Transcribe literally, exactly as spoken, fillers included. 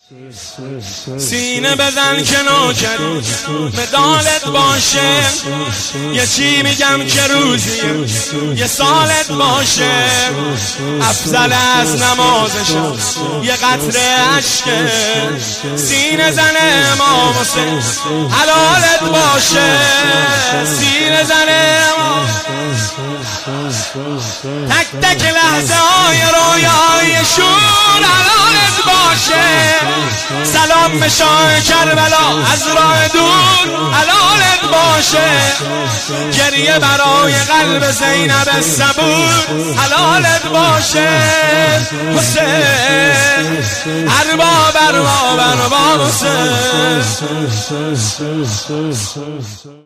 سینه بزن که نوکر مدالت باشه، یه چی میگم که روزی یه سالت باشه. افضل از نمازشم یه قطره عشقه، سینه زن امام حسین حلالت باشه. سینه زن امام، تک تک لحظه های رویای شور حلالت باشه. سلام به شاه کربلا از راه دور حلالت باشه. گریه برای قلب زینب صبور حلالت باشه. حسین ارباب ارباب ارباب حسین.